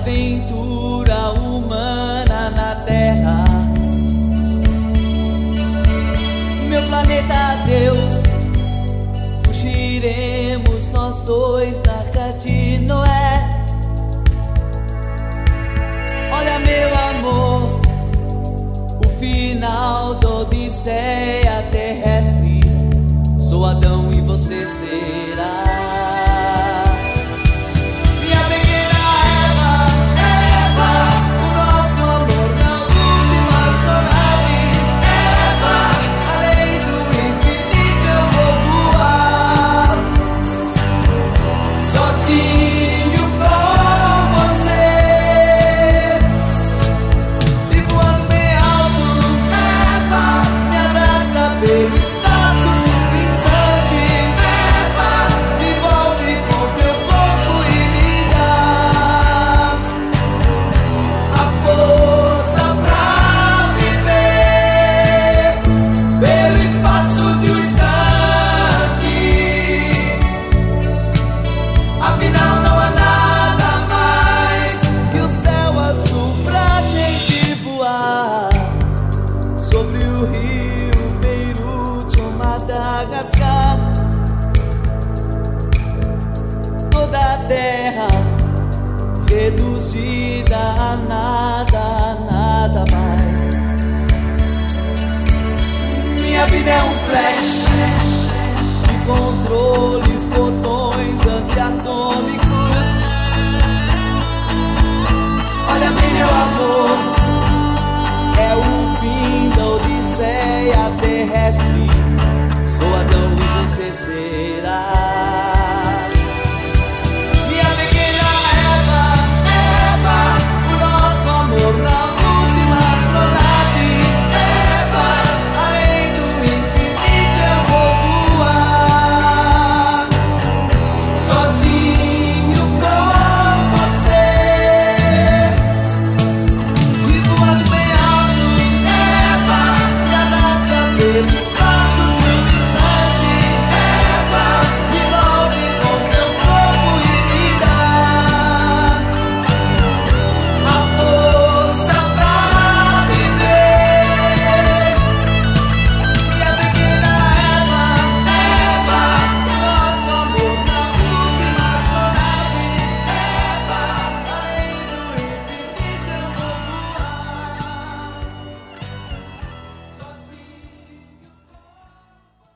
aventura humana na Terra. Meu planeta Deus, fugiremos nós dois na Arca de Noé. Olha, meu amor, o final da odisseia terrestre. Sou Adão e você será minha pequena Eva. O nosso amor na luz de uma astronave. Eva, além do infinito eu vou voar, sozinho com você, e voando bem alto. Eva, me abraça pelo espaço. Sobre o rio Beirute ou Madagascar, toda a terra reduzida a nada mais. Minha vida é um flash de controles, botões